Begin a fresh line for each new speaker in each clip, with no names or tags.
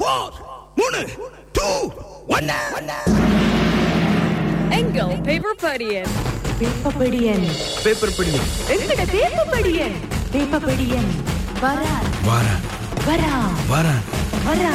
4 3 2 1
எங்கள் பேப்பர் படியன் எங்கட பேப்பர் படியன் வரா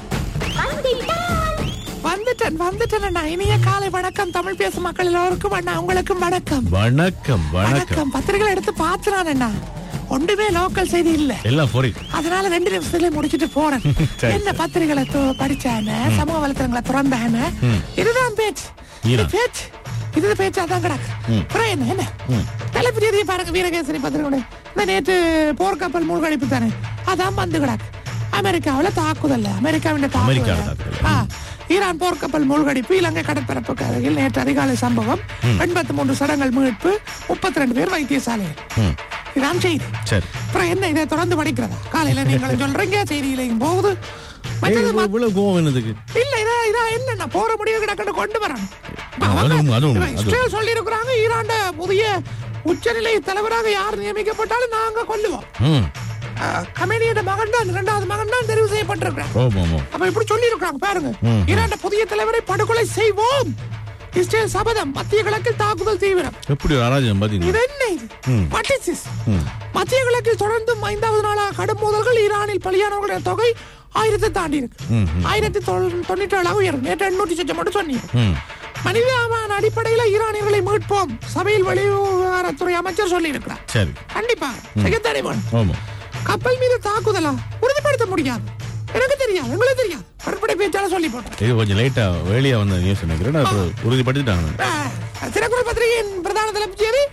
வந்துட்டேன். இனிய காலை வணக்கம் தமிழ் பேசும் மக்கள் எல்லோருக்கும் அண்ணா, உங்களுக்கும் வணக்கம்.
வணக்கம்.
பத்திரிகைகள் எடுத்து பாத்துறான் அண்ணா, ஒன்றுமே லோக்கல் செய்தி இல்ல,
எல்லாம் போறி.
அதனால 2 நிமிஷத்துல முடிச்சிட்டு போறேன். என்ன பத்திரிகைகளை படிச்சான, சமூக வலைத்தளங்களை திறந்தான, இதுதான் பேச்சு. இது பேச்சு அதான் கிடக்கு. என்ன தலைப்பு செய்தியை பாருங்க. வீரகேசரி பத்திரிகை இந்த நேற்று போர்க்கப்பல் மூழ்கடிப்பு தானே, அதான் வந்து கிடக்கு. அமெரிக்காவில் தாக்குதல், அமெரிக்காவின் தாக்குதல். ஈரான் போர்க்கப்பல் மூழ்கடிப்பு, இலங்கை கடற்பரப்புக்கு அருகில் நேற்று அதிகாலை சம்பவம். 83 சடங்கள் மீட்பு, 32 பேர் வைத்தியசாலையில். இதான் செய்தி. அப்புறம் என்ன, இதை தொடர்ந்து படிக்கிறதா? காலையில நீங்களும் சொல்றீங்க, செய்தியிலையும் போகுது. இல்ல இதா என்ன போற முடிவு கிடக்கு கொண்டு வரணும். சொல்லி இருக்கிறாங்க, ஈரான் புதிய உச்சநிலை தலைவராக யார் நியமிக்கப்பட்டாலும் நாங்க கொள்ளுவோம். கமேனியோட மகன் தான், 2வது மகன் தான் தெரிவு செய்யப்பட்டிருக்கிறார். அப்ப இப்படி சொல்லி இருக்காங்க பாருங்க. ஈரான் புதிய தலைவரை படுகொலை செய்வோம். இஸ்ரேல் சபதம். மத்திய கிழக்கில் தாக்குதல் தீவிரம்.
எப்படி அராஜகம் பாத்தீங்க?
இது என்ன இது? What is this? மத்திய கிழக்கில் தொடர்ந்து 5வது நாளாக கடும் மோதல்கள். ஈரானில் பலியானவர்களுடைய தொகை 1000 தாண்டி இருக்கு. 1097 உயரும். நேற்று 800 சொச்சம் மட்டும் சொன்னீங்க. மனிதாபிமான அடிப்படையில ஈரானியர்களை மீட்போம் சபையில் வெளிவிவகாரத்துறை அமைச்சர் சொல்லி இருக்கிறார். கண்டிப்பா செய்யத்தானே வேணும். கப்பல் மீது தாக்குதலா உறுதிப்படுத்த முடியாது, எனக்கு தெரியாது, உங்களுக்கு தெரியாது. கடற்படை பேச்சாளர் சொல்லி போட்டார்.
இது கொஞ்சம் லேட்டா வெளியே வந்த நியூஸ் நினைக்கிறேன், உறுதிப்படுத்திட்டாங்க.
தினக்குரல் பத்திரிகையின் பிரதான தலைப்பு செய்தி,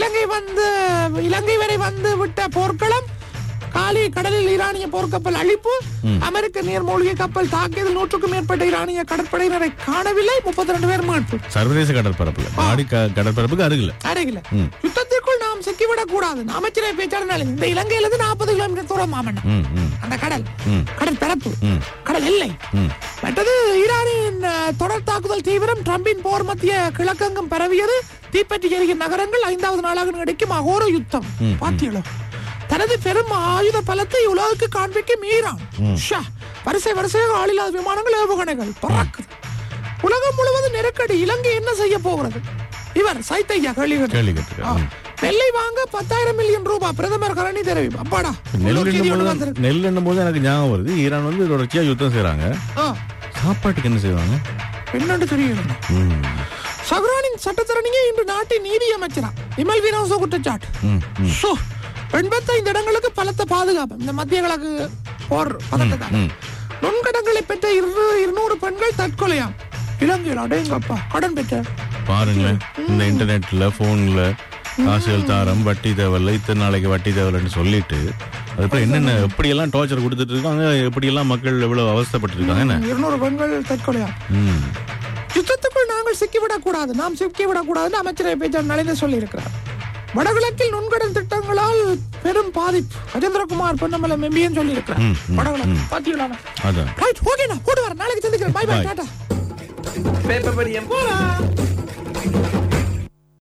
இலங்கை வரை வந்து விட்ட போர்க்களம் காலி. கடலில் ஈரானிய போர்க்கப்பல் அழிப்பு. அமெரிக்க நீர்மூழ்கி கப்பல் தாக்கியதில் 100க்கும் மேற்பட்ட ஈரானிய கடற்படையினரை காணவில்லை. 32 பேர் மீட்பு.
சர்வதேச கடற்பரப்புல கடற்பரப்புக்கு அருகில
யுத்தத்திற்குள் நாம் சிக்கிவிடக் கூடாது. அமைச்சரை பேச்சாளர் இந்த இலங்கையிலிருந்து 40 கிலோமீட்டர் தூரம் மாமன்னம் அந்த கடற்பரப்பு, கடல் எல்லை. மற்றது ஈரானின் தொடர் தாக்குதல் தீவிரம். டிரம்பின் போர் மத்திய கிழக்கெங்கும் பரவியது. தீப்பற்றி எரியும் நகரங்கள். 5வது நாளாக கிடைக்கும் அகோர யுத்தம். பாத்தியளோ தனது பெரும் ஆயுத பலத்தை உலகுக்கு காண்பிக்கும் ஈரான். வரிசையாக ஆளில்லாத விமானங்கள், ஏவுகணைகள் பறக்குது. உலகம் முழுவதும் நெருக்கடி. இலங்கை என்ன செய்ய போகிறது? இவர் சைத்தையா கேள்வி நெல்லை வாங்க 10,000 மில்லியன் ரூபாய் பிரதமர் கரணி தெரிவிப்பு. அப்பாடா,
நெல் என்னும் போது எனக்கு ஞாபகம் வருது, ஈரான் வந்து தொடர்ச்சியா யுத்தம் செய்யறாங்க. சாப்பாட்டுக்கு என்ன செய்வாங்க
என்னன்னு தெரியும். சஹ்ரானின் சட்டத்தரணியே இன்று நாட்டின் நீதி அமைச்சரா விமல் வீரவச குற்றச்சாட்டு. 85 இடங்களுக்கு பலத்த பாதுகாப்பு. இந்த மத்திய கிழக்கு போர் பதட்டத்தால் நுண்கடன்களை பெற்ற 200 பெண்கள் தற்கொலையாம் இலங்கையில். அடேங்கப்பா, கடன் பெற்ற
பாருங்க. இந்த இன்டர்நெட்ல போன்ல காசுகள் தாரம், வட்டி தேவையில்ல, இத்தனை நாளைக்கு வட்டி தேவையில்லைன்னு சொல்லிட்டு அதுக்கப்புறம் என்னென்ன எப்படி எல்லாம் டார்ச்சர் கொடுத்துட்டு இருக்காங்க, எப்படி எல்லாம் மக்கள் எவ்வளவு அவஸ்தைப்பட்டு இருக்காங்க.
200 பெண்கள் தற்கொலையாம். யுத்தத்துக்குள் நாங்கள் சிக்கிவிடக் கூடாது, நாம் சிக்கிவிடக் கூடாதுன்னு அமைச்சரவை பேச்சாளர் நலிந்த சொல்லி இருக்கிறார். வடகிழக்கில் நுண்கடன் திட்டங்களால் பெரும் பாதிப்பு. கஜேந்திரகுமார் பொன்னமலை எம்பின்னு சொல்லி இருக்கிறார். வடகிழக்கு பாத்தீங்களா? நாளைக்கு சந்திக்கிறேன். Bye bye, tata.
பேப்பர் படியன் போலாம்.